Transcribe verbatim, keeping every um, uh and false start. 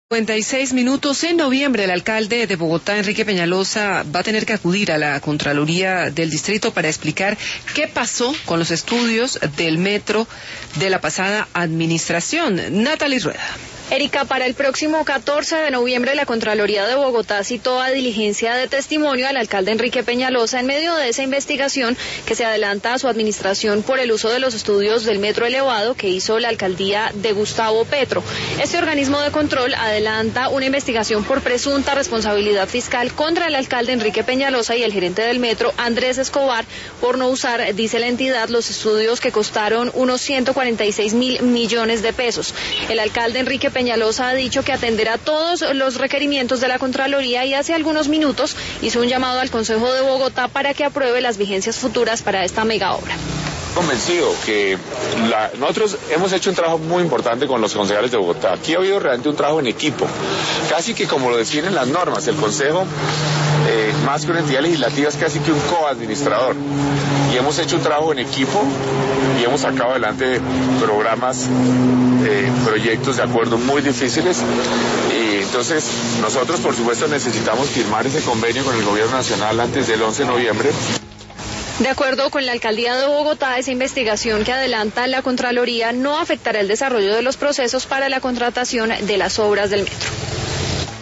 cincuenta y seis minutos. En noviembre, el alcalde de Bogotá, Enrique Peñalosa, va a tener que acudir a la Contraloría del Distrito para explicar qué pasó con los estudios del metro de la pasada administración. Natalie Rueda. Erika, para el próximo catorce de noviembre, la Contraloría de Bogotá citó a diligencia de testimonio al alcalde Enrique Peñalosa en medio de esa investigación que se adelanta a su administración por el uso de los estudios del metro elevado que hizo la alcaldía de Gustavo Petro. Este organismo de control adelanta una investigación por presunta responsabilidad fiscal contra el alcalde Enrique Peñalosa y el gerente del metro, Andrés Escobar, por no usar, dice la entidad, los estudios que costaron unos ciento cuarenta y seis mil millones de pesos. El alcalde Enrique Peñalosa ha dicho que atenderá todos los requerimientos de la Contraloría y hace algunos minutos hizo un llamado al Consejo de Bogotá para que apruebe las vigencias futuras para esta mega obra. Convencido que la, nosotros hemos hecho un trabajo muy importante con los concejales de Bogotá. Aquí ha habido realmente un trabajo en equipo, casi que como lo definen las normas. El Consejo, eh, más que una entidad legislativa, es casi que un coadministrador. Y hemos hecho un trabajo en equipo y hemos sacado adelante programas, eh, proyectos de acuerdo muy difíciles. Y entonces nosotros, por supuesto, necesitamos firmar ese convenio con el Gobierno Nacional antes del once de noviembre. De acuerdo con la Alcaldía de Bogotá, esa investigación que adelanta la Contraloría no afectará el desarrollo de los procesos para la contratación de las obras del metro.